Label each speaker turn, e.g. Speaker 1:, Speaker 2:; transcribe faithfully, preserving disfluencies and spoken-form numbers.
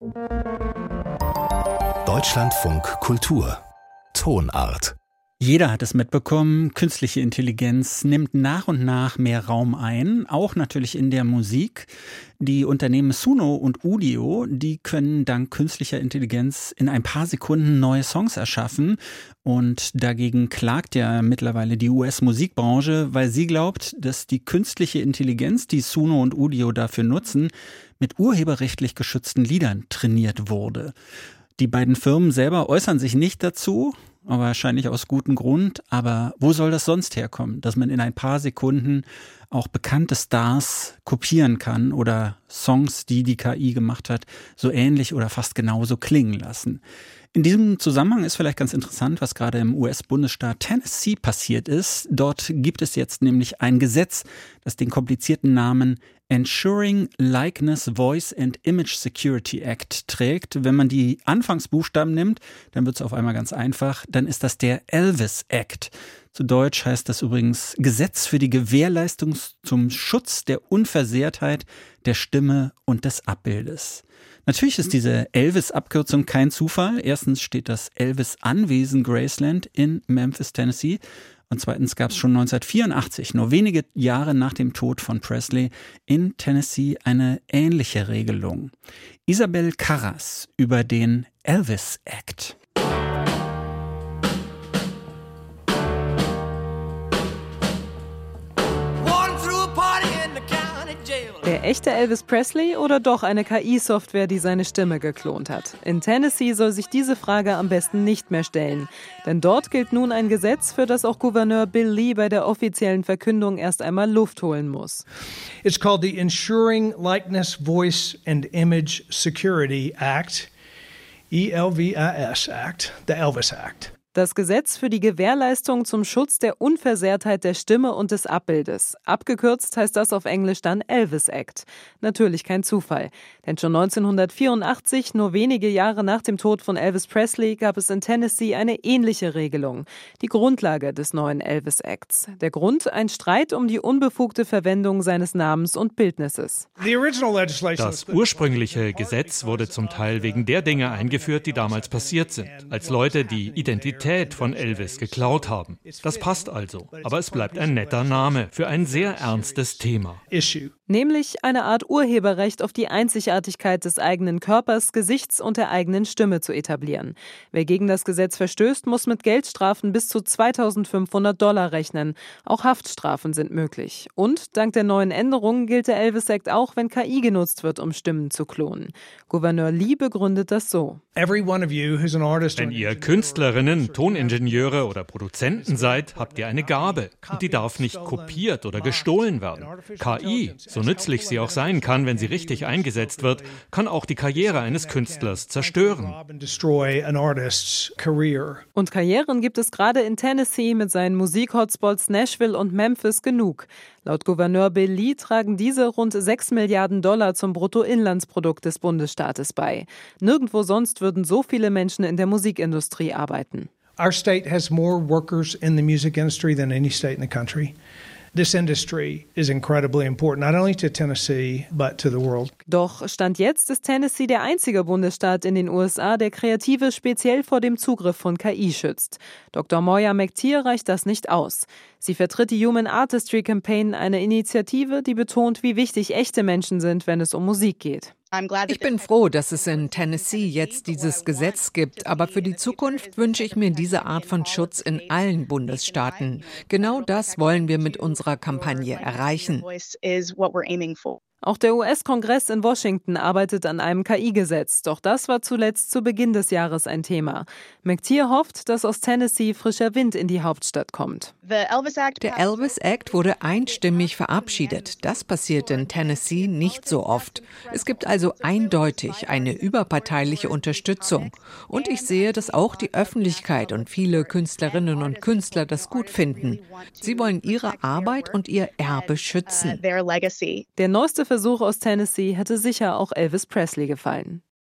Speaker 1: Deutschlandfunk Kultur Tonart.
Speaker 2: Jeder hat es mitbekommen, künstliche Intelligenz nimmt nach und nach mehr Raum ein, auch natürlich in der Musik. Die Unternehmen Suno und Udio, die können dank künstlicher Intelligenz in ein paar Sekunden neue Songs erschaffen. Und dagegen klagt ja mittlerweile die U S-Musikbranche, weil sie glaubt, dass die künstliche Intelligenz, die Suno und Udio dafür nutzen, mit urheberrechtlich geschützten Liedern trainiert wurde. Die beiden Firmen selber äußern sich nicht dazu, aber wahrscheinlich aus gutem Grund. Aber wo soll das sonst herkommen, dass man in ein paar Sekunden auch bekannte Stars kopieren kann oder Songs, die die K I gemacht hat, so ähnlich oder fast genauso klingen lassen? In diesem Zusammenhang ist vielleicht ganz interessant, was gerade im U S-Bundesstaat Tennessee passiert ist. Dort gibt es jetzt nämlich ein Gesetz, das den komplizierten Namen Ensuring Likeness, Voice and Image Security Act trägt. Wenn man die Anfangsbuchstaben nimmt, dann wird es auf einmal ganz einfach. Dann ist das der Elvis Act. Zu Deutsch heißt das übrigens Gesetz für die Gewährleistung zum Schutz der Unversehrtheit der Stimme und des Abbildes. Natürlich ist diese Elvis-Abkürzung kein Zufall. Erstens steht das Elvis-Anwesen Graceland in Memphis, Tennessee. Und zweitens gab es schon neunzehnhundertvierundachtzig, nur wenige Jahre nach dem Tod von Presley, in Tennessee eine ähnliche Regelung. Isabel Karras über den Elvis Act.
Speaker 3: Der echte Elvis Presley oder doch eine K I-Software, die seine Stimme geklont hat? In Tennessee soll sich diese Frage am besten nicht mehr stellen. Denn dort gilt nun ein Gesetz, für das auch Gouverneur Bill Lee bei der offiziellen Verkündung erst einmal Luft holen muss.
Speaker 4: It's called the Ensuring Likeness, Voice and Image Security Act, E L V I S Act, the Elvis Act.
Speaker 3: Das Gesetz für die Gewährleistung zum Schutz der Unversehrtheit der Stimme und des Abbildes. Abgekürzt heißt das auf Englisch dann Elvis Act. Natürlich kein Zufall. Denn schon neunzehnhundertvierundachtzig, nur wenige Jahre nach dem Tod von Elvis Presley, gab es in Tennessee eine ähnliche Regelung. Die Grundlage des neuen Elvis Acts. Der Grund? Ein Streit um die unbefugte Verwendung seines Namens und Bildnisses.
Speaker 5: Das ursprüngliche Gesetz wurde zum Teil wegen der Dinge eingeführt, die damals passiert sind. Als Leute die Identität von Elvis geklaut haben. Das passt also, aber es bleibt ein netter Name für ein sehr ernstes Thema.
Speaker 3: Nämlich eine Art Urheberrecht auf die Einzigartigkeit des eigenen Körpers, Gesichts und der eigenen Stimme zu etablieren. Wer gegen das Gesetz verstößt, muss mit Geldstrafen bis zu zweitausendfünfhundert Dollar rechnen. Auch Haftstrafen sind möglich. Und dank der neuen Änderungen gilt der Elvis Act auch, wenn K I genutzt wird, um Stimmen zu klonen. Gouverneur Lee begründet das so.
Speaker 5: Wenn ihr Künstlerinnen, Toningenieure oder Produzenten seid, habt ihr eine Gabe. Und die darf nicht kopiert oder gestohlen werden. K I, so nützlich sie auch sein kann, wenn sie richtig eingesetzt wird, kann auch die Karriere eines Künstlers zerstören.
Speaker 3: Und Karrieren gibt es gerade in Tennessee mit seinen Musik-Hotspots Nashville und Memphis genug. Laut Gouverneur Bill Lee tragen diese rund sechs Milliarden Dollar zum Bruttoinlandsprodukt des Bundesstaates bei. Nirgendwo sonst würden so viele Menschen in der Musikindustrie arbeiten.
Speaker 4: Our state has more workers in the music industry than any state in the country. This industry is incredibly important, not only to Tennessee, but to the world.
Speaker 3: Doch Stand jetzt ist Tennessee der einzige Bundesstaat in den U S A, der Kreative speziell vor dem Zugriff von K I schützt. Doktor Moya McTeer reicht das nicht aus. Sie vertritt die Human Artistry Campaign, eine Initiative, die betont, wie wichtig echte Menschen sind, wenn es um Musik geht.
Speaker 6: Ich bin froh, dass es in Tennessee jetzt dieses Gesetz gibt, aber für die Zukunft wünsche ich mir diese Art von Schutz in allen Bundesstaaten. Genau das wollen wir mit unserer Kampagne erreichen.
Speaker 3: Auch der U S-Kongress in Washington arbeitet an einem K I-Gesetz, doch das war zuletzt zu Beginn des Jahres ein Thema. McTeer hofft, dass aus Tennessee frischer Wind in die Hauptstadt kommt.
Speaker 6: Der Elvis Act wurde einstimmig verabschiedet. Das passiert in Tennessee nicht so oft. Es gibt also eindeutig eine überparteiliche Unterstützung. Und ich sehe, dass auch die Öffentlichkeit und viele Künstlerinnen und Künstler das gut finden. Sie wollen ihre Arbeit und ihr Erbe schützen.
Speaker 3: Der neueste Versuch aus Tennessee hätte sicher auch Elvis Presley gefallen.